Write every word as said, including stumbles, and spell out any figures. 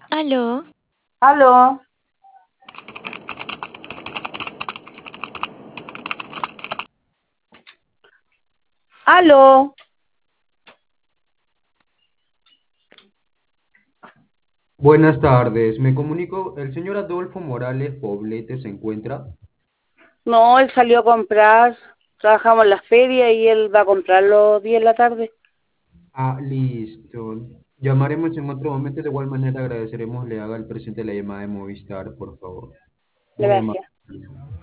Aló, Aló, aló. Buenas tardes, me comunico, el señor Adolfo Morales Poblete se encuentra. No, él salió a comprar. Trabajamos en la feria y él va a comprar los días de la tarde. Ah, listo. Llamaremos en otro momento, de igual manera agradeceremos le haga el presente la llamada de Movistar, por favor. Muy amable. Gracias.